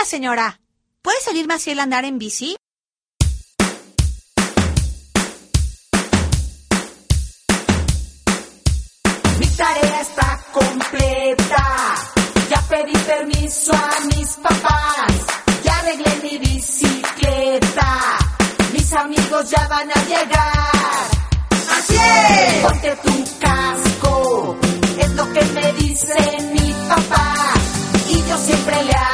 señora. ¿Puede salirme así el andar en bici? Mi tarea está completa. Ya pedí permiso a mis papás. Ya arreglé mi bicicleta. Mis amigos ya van a llegar. ¡Así es! Ponte tu casco. Es lo que me dice mi papá. Y yo siempre le